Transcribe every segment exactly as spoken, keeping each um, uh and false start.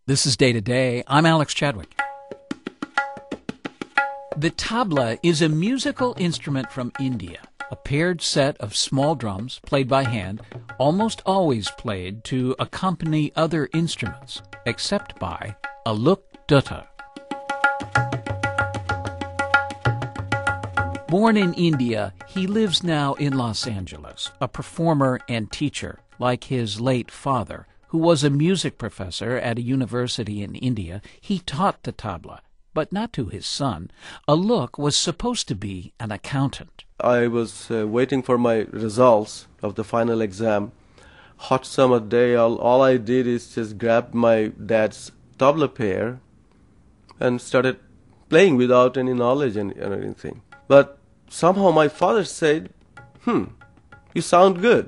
This is Day to Day. I'm Alex Chadwick. The tabla is a musical instrument from India, a paired set of small drums played by hand, almost always played to accompany other instruments, except by Alok Dutta. Born in India, he lives now in Los Angeles, a performer and teacher, like his late father, who was a music professor at a university in India. He taught the tabla, but not to his son. Alok was supposed to be an accountant. I was uh, waiting for my results of the final exam. Hot summer day, all, all I did is just grab my dad's tabla pair and started playing without any knowledge and, and anything. But somehow my father said, hmm, you sound good.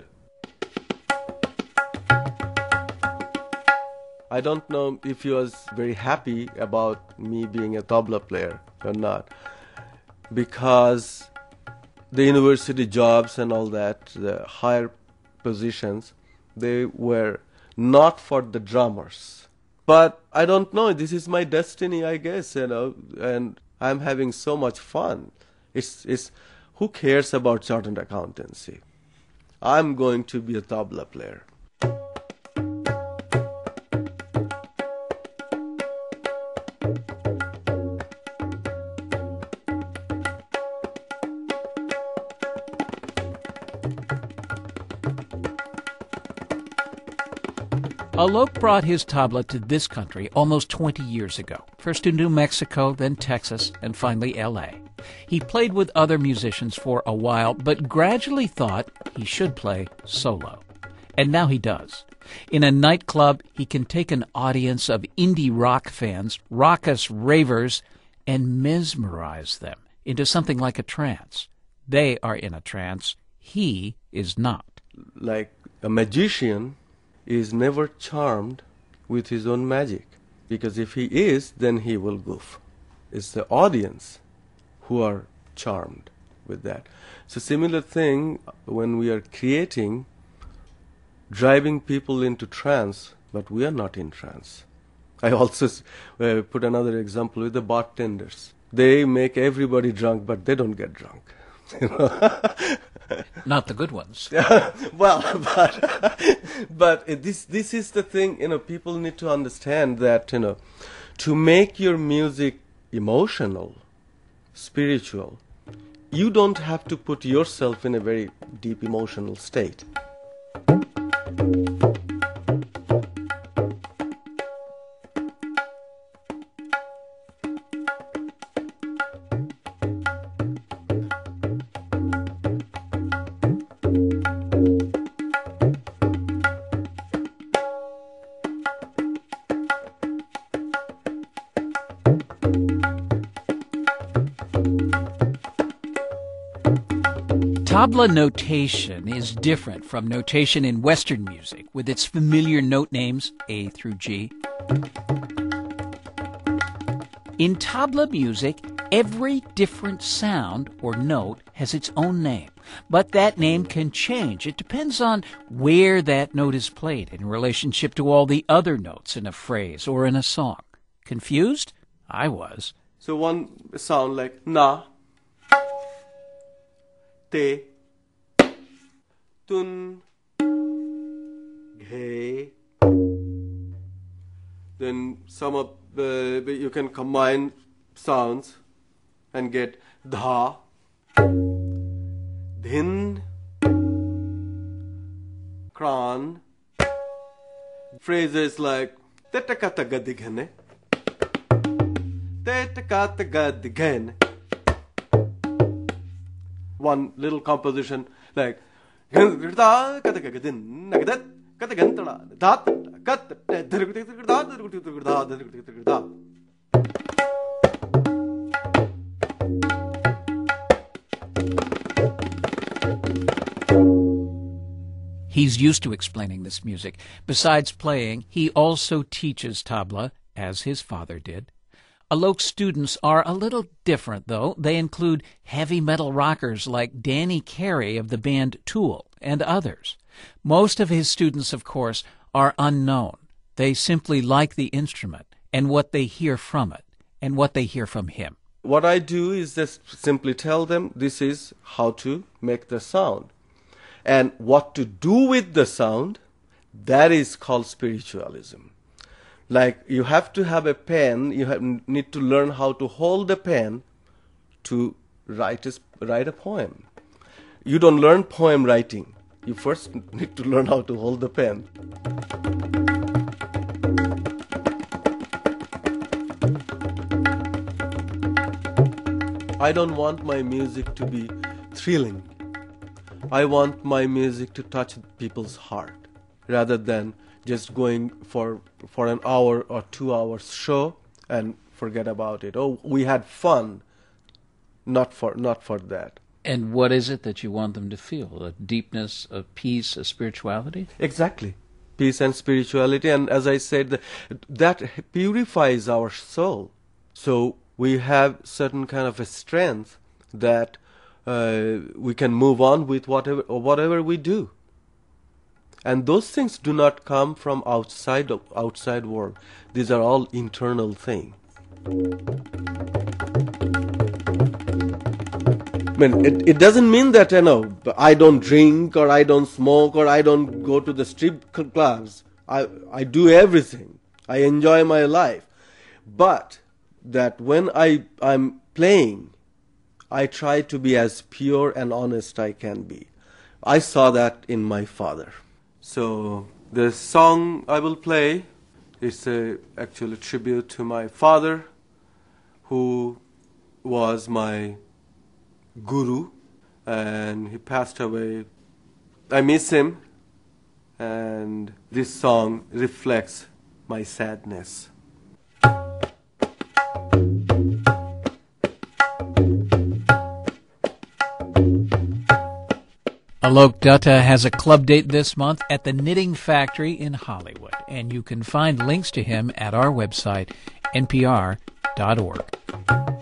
I don't know if he was very happy about me being a tabla player or not, because the university jobs and all that, the higher positions, they were not for the drummers. But I don't know, this is my destiny, I guess, you know, and I'm having so much fun. It's, it's, who cares about chartered accountancy? I'm going to be a tabla player. Alok brought his tabla to this country almost twenty years ago, first to New Mexico, then Texas, and finally L A. He played with other musicians for a while, but gradually thought he should play solo. And now he does. In a nightclub, he can take an audience of indie rock fans, raucous ravers, and mesmerize them into something like a trance. They are in a trance. He is not. Like a magician is never charmed with his own magic, because if he is, then he will goof. It's the audience who are charmed with that. It's a similar thing when we are creating, driving people into trance, but we are not in trance. I also uh, put another example with the bartenders. They make everybody drunk, but they don't get drunk. You know? Not the good ones. Well, but but this this is the thing, you know, people need to understand that, you know, to make your music emotional, spiritual, you don't have to put yourself in a very deep emotional state. Tabla notation is different from notation in Western music, with its familiar note names A through G. In tabla music, every different sound or note has its own name, but that name can change. It depends on where that note is played in relationship to all the other notes in a phrase or in a song. Confused? I was. So one sound like na, te, tun, ghe. Then some of uh, you can combine sounds and get dha, dhin, kran. Phrases like tetakatagadighane, tetakatagadighane. One little composition like He's used to explaining this music. Besides playing, he also teaches tabla, as his father did. Alok's students are a little different, though. They include heavy metal rockers like Danny Carey of the band Tool and others. Most of his students, of course, are unknown. They simply like the instrument and what they hear from it and what they hear from him. What I do is just simply tell them this is how to make the sound. And what to do with the sound, that is called spiritualism. Like you have to have a pen, you have, need to learn how to hold the pen to write a, write a poem. You don't learn poem writing. You first need to learn how to hold the pen. I don't want my music to be thrilling. I want my music to touch people's heart rather than just going for for an hour or two hours show and forget about it. Oh, we had fun. Not for not for that. And what is it that you want them to feel? A deepness, a peace, a spirituality? Exactly. Peace and spirituality. And as I said, that purifies our soul. So we have certain kind of a strength that uh, we can move on with whatever or whatever we do. And those things do not come from outside of outside world. These are all internal things. I mean, it, it doesn't mean that, you know, I don't drink or I don't smoke or I don't go to the strip clubs. I, I do everything. I enjoy my life. But that when I, I'm playing, I try to be as pure and honest I can be. I saw that in my father. So the song I will play is a actual tribute to my father, who was my guru, and he passed away. I miss him, and this song reflects my sadness. Alok Dutta has a club date this month at the Knitting Factory in Hollywood, and you can find links to him at our website, N P R dot org.